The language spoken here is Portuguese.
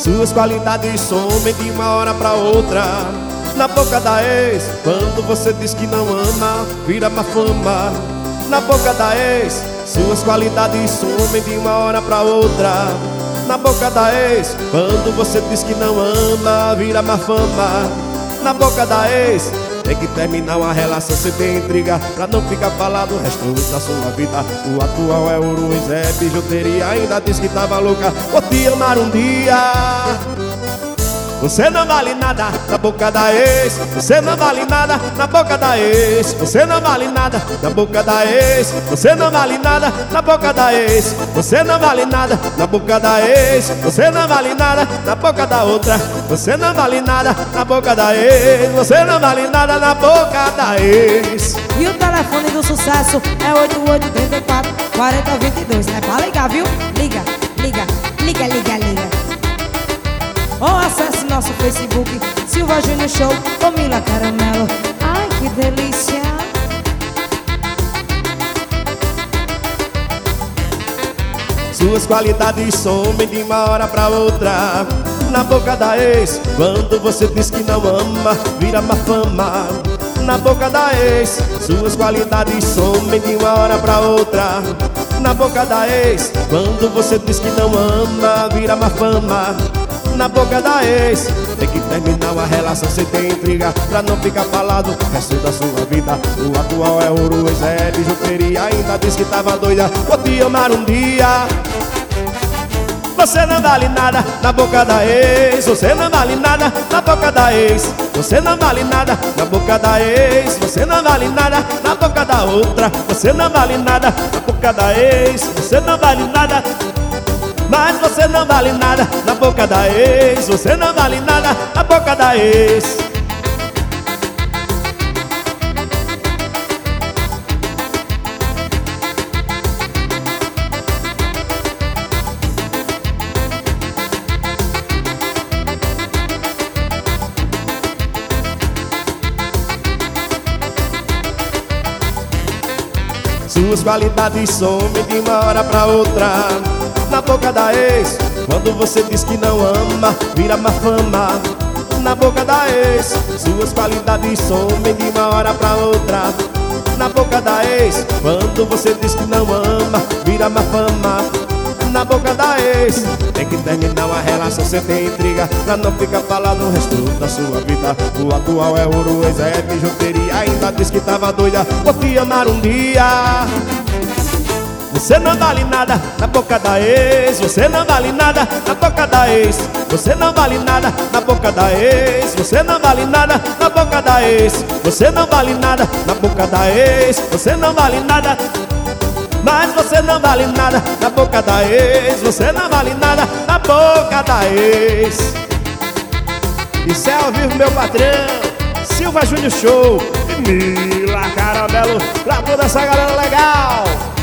Suas qualidades somem de uma hora pra outra. Na boca da ex, quando você diz que não ama, vira má fama. Na boca da ex, suas qualidades somem de uma hora pra outra. Na boca da ex, quando você diz que não ama, vira má fama. Na boca da ex, tem que terminar uma relação sem ter intriga, pra não ficar falado o resto da sua vida. O atual é ouro, é bijuteria, ainda diz que tava louca por te amar um dia. Você não vale nada na boca da ex. Você não vale nada na boca da ex. Você não vale nada na boca da ex. Você não vale nada na boca da ex. Você não vale nada na boca da ex. Você não vale nada na boca da outra. Você não vale nada na boca da ex. Você não vale nada na boca da ex. E o telefone do sucesso é 8834 4022. É pra ligar, viu? Liga, liga, liga, liga, liga. Ou acesse nosso Facebook, Silva Júnior Show, Camila Caramelo. Ai, que delícia! Suas qualidades somem de uma hora pra outra. Na boca da ex, quando você diz que não ama, vira má fama. Na boca da ex, suas qualidades somem de uma hora pra outra. Na boca da ex, quando você diz que não ama, vira má fama. Na boca da ex, tem que terminar uma relação sem ter intriga, pra não ficar falado o resto da sua vida. O atual é ouro, ex é bijuteria, ainda diz que tava doida por te amar um dia. Você não vale nada na boca da ex. Você não vale nada na boca da ex. Você não vale nada na boca da ex. Você não vale nada na boca da outra. Você não vale nada na boca da ex. Você não vale nada. Mas você não vale nada na boca da ex. Você não vale nada na boca da ex. Suas qualidades somem de uma hora pra outra. Na boca da ex, quando você diz que não ama, vira má fama. Na boca da ex, suas qualidades somem de uma hora pra outra. Na boca da ex, quando você diz que não ama, vira má fama. Na boca da ex, tem que terminar uma relação sem ter intriga, pra não ficar falado o resto da sua vida. O atual é ouro, ex é bijuteria, ainda diz que tava doida por te amar um dia. Você não vale nada na boca da ex. Você não vale nada na boca da ex. Você não vale nada na boca da ex. Você não vale nada na boca da ex. Você não vale nada na boca da ex. Você não vale nada. Mas você não vale nada na boca da ex. Você não vale nada na boca da ex. Isso é ao vivo, meu patrão, Silva Júnior Show, Camila Caramelo, pra toda essa galera legal.